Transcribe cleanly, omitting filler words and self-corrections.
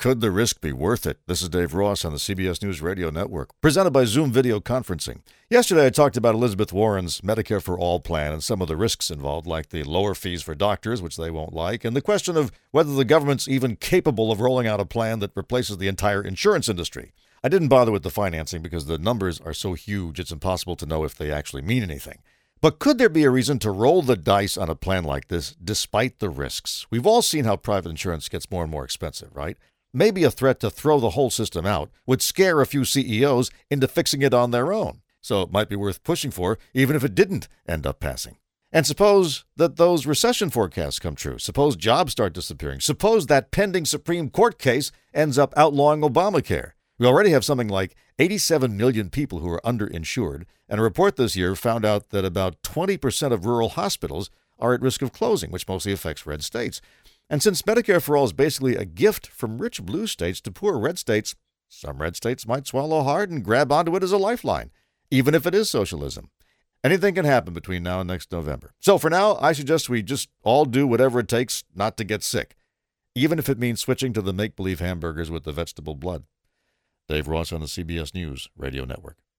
Could the risk be worth it? This is Dave Ross on the CBS News Radio Network, presented by Zoom Video Conferencing. Yesterday, I talked about Elizabeth Warren's Medicare for All plan and some of the risks involved, like the lower fees for doctors, which they won't like, and the question of whether the government's even capable of rolling out a plan that replaces the entire insurance industry. I didn't bother with the financing because the numbers are so huge it's impossible to know if they actually mean anything. But could there be a reason to roll the dice on a plan like this despite the risks? We've all seen how private insurance gets more and more expensive, right? Maybe a threat to throw the whole system out would scare a few CEOs into fixing it on their own. So it might be worth pushing for, even if it didn't end up passing. And suppose that those recession forecasts come true. Suppose jobs start disappearing. Suppose that pending Supreme Court case ends up outlawing Obamacare. We already have something like 87 million people who are underinsured, and a report this year found out that about 20% of rural hospitals are at risk of closing, which mostly affects red states. And since Medicare for All is basically a gift from rich blue states to poor red states, some red states might swallow hard and grab onto it as a lifeline, even if it is socialism. Anything can happen between now and next November. So for now, I suggest we just all do whatever it takes not to get sick, even if it means switching to the make-believe hamburgers with the vegetable blood. Dave Ross on the CBS News Radio Network.